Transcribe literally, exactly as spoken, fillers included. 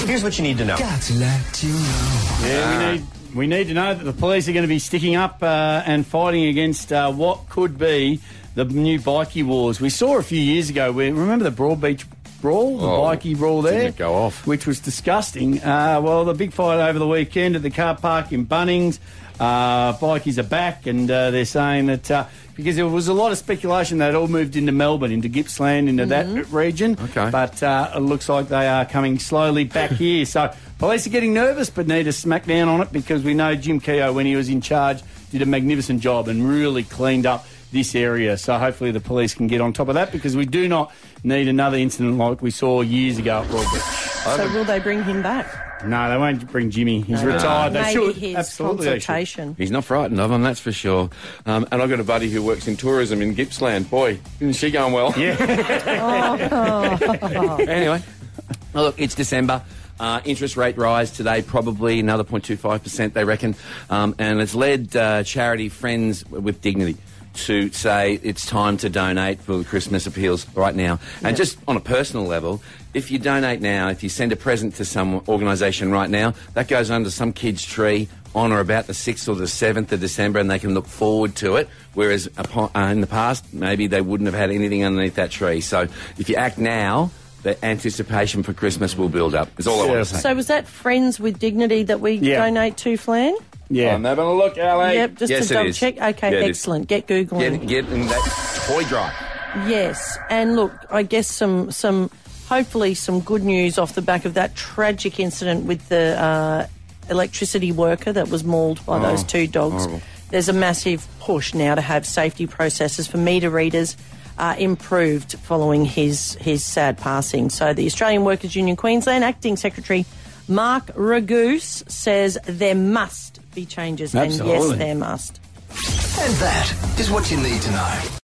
Here's what you need to know. Got to let you know. Yeah, we need we need to know that the police are going to be sticking up uh, and fighting against uh, what could be the new bikie wars. We saw a few years ago. Where, remember the Broadbeach brawl, the Oh, bikie brawl there? didn't it go off? Which was disgusting. Uh, well, the big fight over the weekend at the car park in Bunnings. Uh, bikies are back, and uh, they're saying that uh, because there was a lot of speculation they'd all moved into Melbourne, into Gippsland, into Mm-hmm. that region. Okay. But uh, it looks like they are coming slowly back here. So police are getting nervous, but need to smack down on it because we know Jim Keogh, when he was in charge, did a magnificent job and really cleaned up this area. So hopefully the police can get on top of that because we do not need another incident like we saw years ago at Broadbeach. So will they bring him back? No, they won't bring Jimmy. He's No. retired. They Maybe should. his Absolutely they should. consultation. He's not frightened of them, that's for sure. Um, and I've got a buddy who works in tourism in Gippsland. Boy, isn't she going well? Yeah. Anyway, well, look, it's December. Uh, interest rate rise today, probably another zero point two five percent, they reckon. Um, and it's led uh, charity Friends with Dignity to say it's time to donate for the Christmas appeals right now. And just on a personal level, if you donate now, if you send a present to some organisation right now, that goes under some kid's tree on or about the sixth or the seventh of December, and they can look forward to it, whereas upon, uh, in the past, maybe they wouldn't have had anything underneath that tree. So if you act now, the anticipation for Christmas will build up, is all I want to say. So was that Friends with Dignity that we Yeah. donate to, Flan? Yeah. I'm having a look, Ali. Yep, just yes, to it double is. check. Okay, Yeah, it is. excellent. Get Googling. Get, get in that toy drive. Yes, and look, I guess some some hopefully some good news off the back of that tragic incident with the uh, electricity worker that was mauled by Oh, those two dogs. horrible. There's a massive push now to have safety processes for meter readers uh, improved following his his sad passing. So the Australian Workers Union Queensland Acting Secretary Mark Ragoose says there must be changes, and Absolutely. yes, there must. And that is what you need to know.